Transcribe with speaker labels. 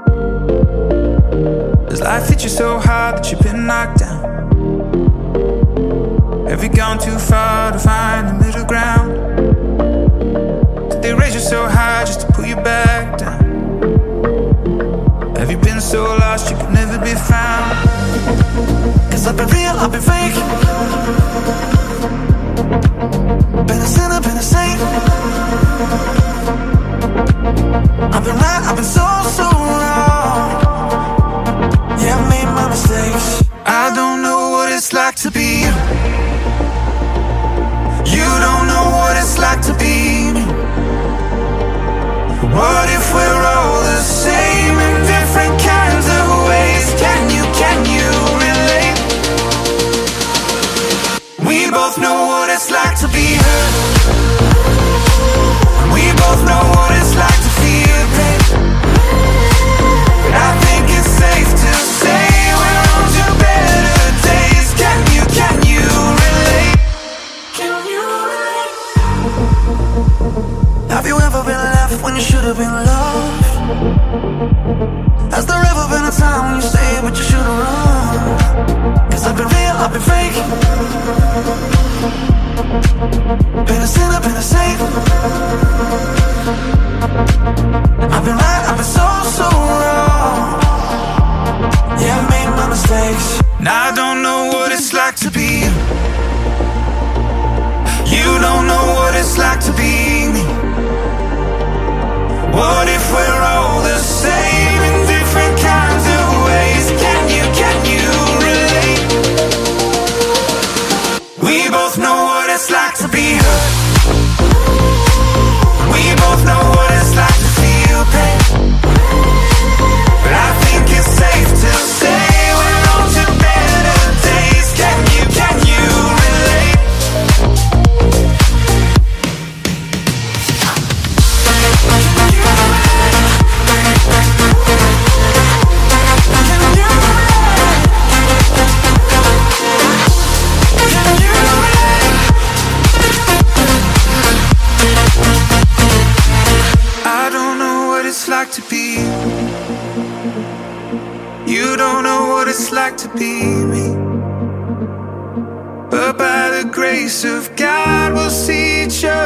Speaker 1: Does life hit you so hard that you've been knocked down? Have you gone too far to find the middle ground? Did they raise you so high just to pull you back down? Have you been so lost you could never be found?
Speaker 2: Cause I've been real, I've been fake. Been a sinner, been a saint. I've been right, I've been so wrong. Yeah, I made my mistakes.
Speaker 1: I don't know what it's like to be you. You don't know what it's like to be me. What if we're all the same in different kinds of ways? Can you relate? We both know what it's like to be hurt. We both know what it's like to feel pain. I think it's safe to say we're on to better days. Can you relate? Can you relate?
Speaker 2: Have you ever been left when you should have been loved? Has there ever been a time when you stayed but you should have run? Cause I've been real, I've been fake. Been a sinner, been a saint. I've been right, I've been so wrong. Yeah, I made my mistakes.
Speaker 1: Now I don't know what it's like to be you. You don't know what it's like to be me. What if we're all the same in different kinds of ways? Can you relate? We both know what it's like to be hurt. We both know what it's like to feel pain. But I think it's safe to say we're on to better days. Can you relate? I don't know what it's like to be you. You don't know what it's like to be me. But by the grace of God we'll see each other